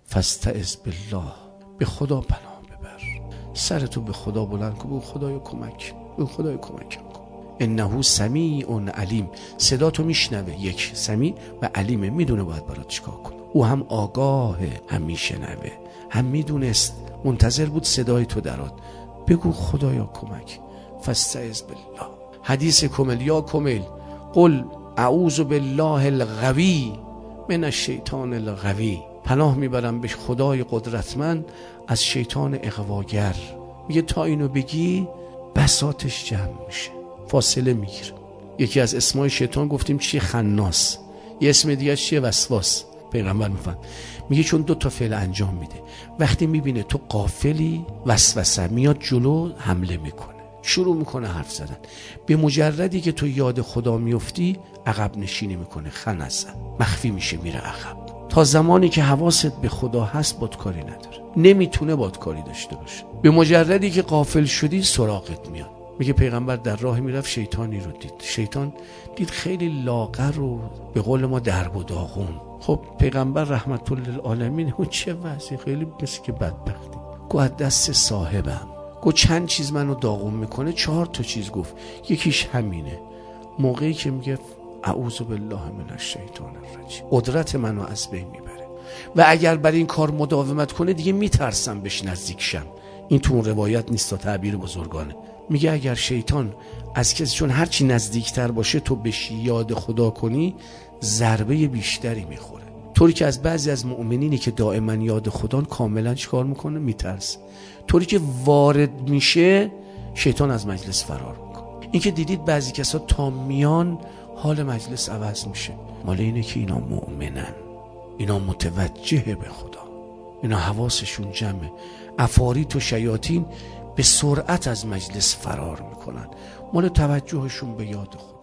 فاستعذ بالله، به خدا پناه ببر. سرتو به خدا بلند کن، بگو خدایا کمک، بگو خدایا کمکم کن. انه سمیع علیم، صدا تو میشنوه، یک سمیع و علیمه، میدونه باید برات چیکار کنه. او هم آگاهه، هم میشنوه، هم میدونست، منتظر بود صدای تو درات. بگو خدایا کمک. فاستعذ بالله. حدیث کمل، یا کمل قل اعوذ بالله القوی من الشیطان الغوی، پناه میبرم به خدای قدرتمند از شیطان اغواگر. میگه تا اینو بگی بساطش جمع میشه، فاصله میگیره. یکی از اسمای شیطان گفتیم چیه؟ خناس. یه اسم دیگه چیه؟ وسواس. پیغمبر میفهم میگه چون 2 تا فعل انجام میده. وقتی میبینه تو غافلی، وسوسه میاد جلو، حمله میکنه، شروع میکنه حرف زدن. به مجردی که تو یاد خدا میفتی، عقب نشینی میکنه، خنث مخفی میشه، میره عقب. تا زمانی که حواست به خدا هست بادکاری نداره، نمیتونه بادکاری داشته باشه. به مجردی که غافل شدی سراغت میاد. میگه پیغمبر در راه میرفت، شیطانی رو دید. شیطان دید خیلی لاغر و به قول ما درب و داغون. خب پیغمبر رحمت للعالمین اون چه وضعی، خیلی مثل که بدبختی. گو دست صاحبم، گو چند چیز منو داغون میکنه. 4 تا چیز گفت، یکیش همینه. موقعی که میگه اعوذ بالله من الشیطان الرجیم، قدرت منو از بین میبره و اگر بر این کار مداومت کنه دیگه میترسم بهش نزدیک شم. این تو اون روایت نیست، تا تعبیر بزرگانه. میگه اگر شیطان از کسی، چون هرچی نزدیکتر باشه تو بهش یاد خدا کنی، ضربه بیشتری میخوره. طوری که از بعضی از مؤمنینی که دائما یاد خدا کاملا چیکار میکنه؟ میترسه. طوری که وارد میشه شیطان از مجلس فرار میکنه. این که دیدید بعضی کسا تا میان حال مجلس عوض میشه، مال اینه که اینا مؤمنن، اینا متوجه به خدا، اینا حواسشون جمعه. عفاریت و شیاطین به سرعت از مجلس فرار میکنن، مال توجهشون به یاد خدا.